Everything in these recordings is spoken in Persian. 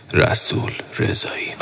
رسول رضایی.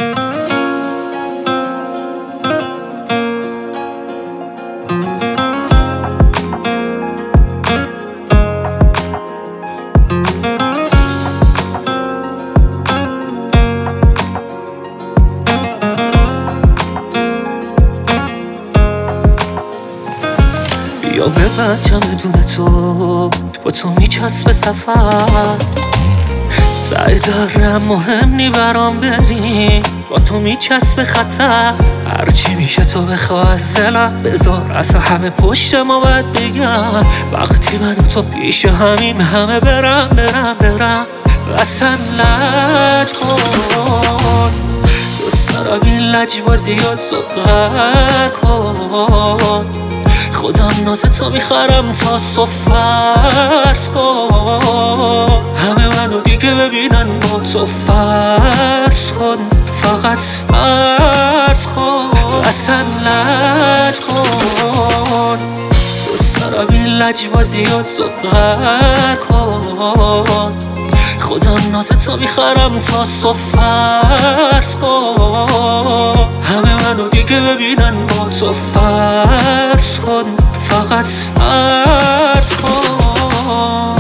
یا ببرم بدون تو، با تو میچسبه سفر. سعی دارم مهم نی برام بری، با تو میچسبه خطر. هرچی میشه تو بخوا از دلم بذار، اصلا همه پشت ما باید بگم. وقتی من و تو پیش همیم همه برم اصلا لج کن. دوست دارم این لجبازیات صحبت کن. خودم ناز تو میخرم تا صبح فرض کن. همه منو دیگه ببینن با تو فرض کن، فقط فرض کن. اصلا لج کن. دوست دارم این لجبازیات صحبت کن. خودم ناز تو میخرم تا صبح فرض کن. همه منو دیگه ببینن با تو فرض کن، فقط فرض کن.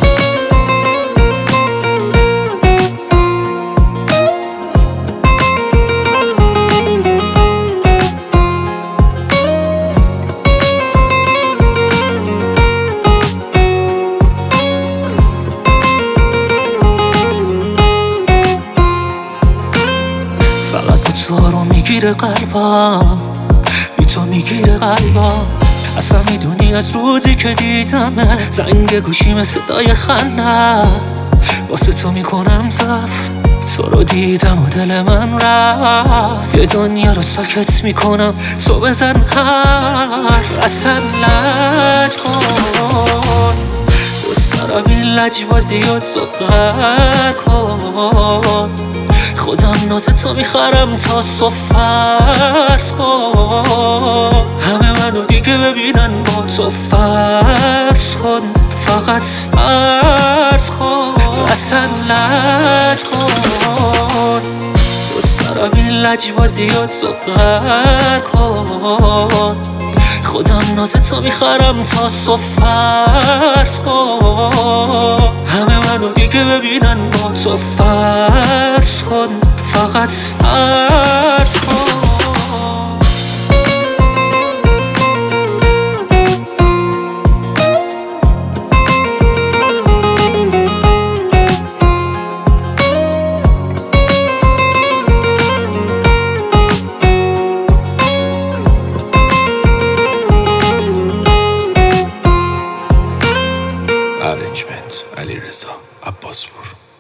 تو رو میگیره قلبم، بی تو میگیره قلبم. اصلا میدونی از روزی که دیدمه زنگ گوشیم صدای خنده. واسه تو میکنم ضعف، تو رو دیدم و دل من رفت. یه دنیا رو ساکت میکنم تو بزن حرف. اصلا لج کن. دوست دارم این لجبازیات صحبت کن. خودم ناز تو میخرم تا صبح فرض کن. همه منو دیگه ببینن با تو فرض کن، فقط فرض کن. اصلا لج کن. دوست دارم این لجبازیات صحبت کن. خودم ناز تو میخرم تا صبح فرض کن. همه منو دیگه ببینن با تو فرض کن، فقط فرض کن. ارنجمنت علیرضا عباسپور.